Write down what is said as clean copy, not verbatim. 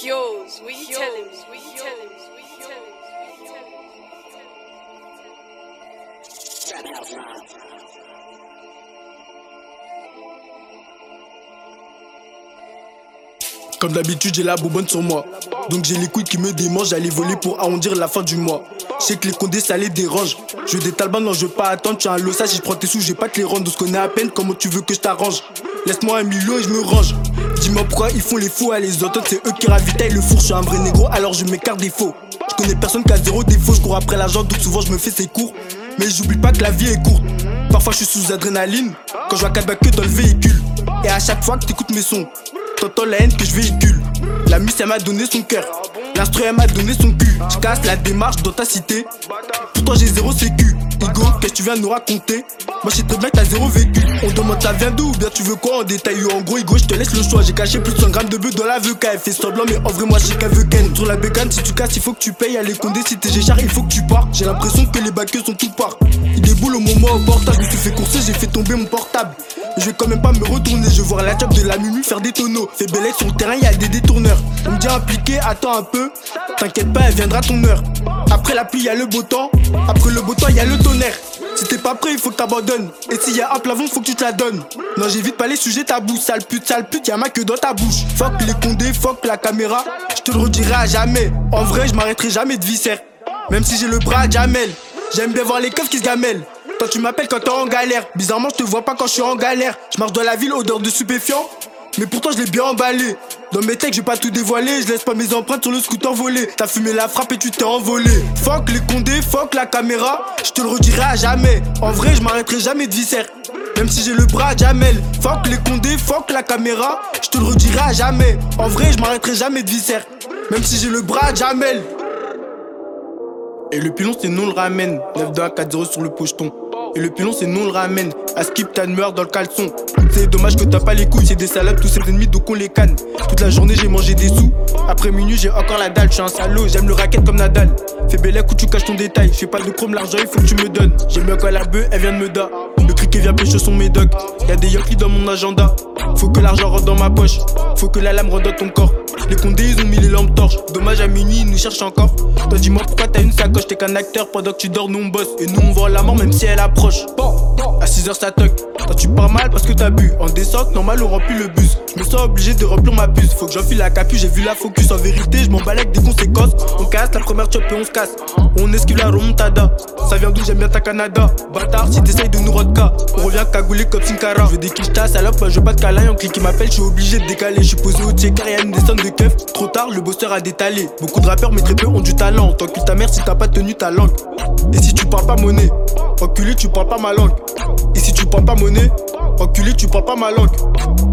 Yours, what you telling me? What you telling me? What you telling me? Comme d'habitude j'ai la bourbonne sur moi. Donc j'ai les couilles qui me démangent. J'allais voler pour arrondir la fin du mois. Je sais que les condés ça les dérange. Je veux des talbans, non je veux pas attendre. Tu as un lossage, si je prends tes sous, je vais pas te les rendre. On se connaît à peine, comment tu veux que je t'arrange? Laisse-moi 1 million et je me range. Dis-moi pourquoi ils font les fous à les autres. C'est eux qui ravitaillent le four. Je suis un vrai négro alors je m'écarte des faux. Je connais personne qui a zéro défaut. Je cours après l'argent donc souvent je me fais ses cours. Mais j'oublie pas que la vie est courte. Parfois je suis sous adrénaline quand je vois 4 bacs que dans le véhicule. Et à chaque fois que t'écoutes mes sons, t'entends la haine que je véhicule. La miss elle m'a donné son cœur, l'instru elle m'a donné son cul. Je casse la démarche dans ta cité. Pourtant j'ai zéro sécu. Ego, qu'est-ce que tu viens nous raconter? Moi je sais très bien que t'as zéro vécu. On demande ça vient d'où ou bien tu veux quoi en détail? En gros Ego je te laisse le choix. J'ai caché plus de 100 grammes de bœuf dans la VK. Elle fait semblant mais en vrai moi je sais qu'elle veut ken. Sur la bécane si tu casses il faut que tu payes. Y'a les condés si t'es Géchard il faut que tu pars. J'ai l'impression que les baqueux sont tout part. Il déboule au moment opportun. Je me suis fait courser, j'ai fait tomber mon portable. Je vais quand même pas me retourner, je vais voir la job de la Mumu faire des tonneaux. Fais belle sur le terrain, y'a des détourneurs. On me dit impliqué, attends un peu. T'inquiète pas, elle viendra ton heure. Après la pluie, y'a le beau temps. Après le beau temps, y'a le tonnerre. Si t'es pas prêt, il faut que t'abandonnes. Et s'il y a un plafond, faut que tu te la donnes. Non, j'évite pas les sujets tabous. Sale pute, y'a ma queue dans ta bouche. Fuck les condés, fuck la caméra. Je te le redirai à jamais. En vrai, je m'arrêterai jamais de viscère. Même si j'ai le bras à Jamel. J'aime bien voir les keufs qui se gamellent. Toi tu m'appelles quand t'es en galère. Bizarrement je te vois pas quand je suis en galère. Je marche dans la ville odeur de stupéfiant. Mais pourtant je l'ai bien emballé. Dans mes textes je vais pas tout dévoiler. Je laisse pas mes empreintes sur le scooter volé. T'as fumé la frappe et tu t'es envolé. Fuck les condés, fuck la caméra. Je te le redirai à jamais. En vrai je m'arrêterai jamais de viscère. Même si j'ai le bras à Jamel. Fuck les condés, fuck la caméra. Je te le redirai à jamais. En vrai je m'arrêterai jamais de viscère. Même si j'ai le bras à Jamel. Et le pilon c'est non le ramène. 9-2-1-4-0 sur le pocheton. Et le pilon c'est non le ramène. À skip t'as une meurt dans le caleçon. C'est dommage que t'as pas les couilles. C'est des salades tous ces ennemis donc on les canne. Toute la journée j'ai mangé des sous. Après minuit j'ai encore la dalle. Je suis un salaud, j'aime le racket comme Nadal. Fais belle où tu caches ton détail. Je fais pas de chrome, l'argent il faut que tu me donnes. J'aime bien quand la bœuf elle vient de me da. Le criquet vient pêcher son médoc. Y'a des yankees dans mon agenda. Faut que l'argent rentre dans ma poche. Faut que la lame rentre dans ton corps. Les condés ils ont mis les lampes torches. Dommage à minuit ils nous cherchent encore. Toi dis-moi pourquoi t'as une sacoche. T'es qu'un acteur pendant que tu dors nous on bosse. Et nous on vend la mort même si elle approche. À 6h ça toque. Toi tu pars mal parce que t'as bu. En descente normal on remplit le bus. Je me sens obligé de remplir ma puce. Faut que j'enfile la capuche, j'ai vu la focus. En vérité je m'en bats avec des conséquences. On casse la première chop et on se casse. On esquive la remontada. Ça vient d'où? J'aime bien ta Canada. Bâtard si t'essayes de nous rodka. On revient cagoulé comme Sinkara. Je veux des quichetas salope, moi je veux pas de câlin. Un clic qui m'appelle, je suis obligé de décaler. Je suis posé au checker, y'a une descente de keuf. Trop tard, le bosseur a détalé. Beaucoup de rappeurs mais très peu ont du talent. T'encules ta mère si t'as pas tenu ta langue. Et si tu parles pas monnaie, enculé tu parles pas ma langue. Et si tu parles pas monnaie, enculé tu parles pas ma langue.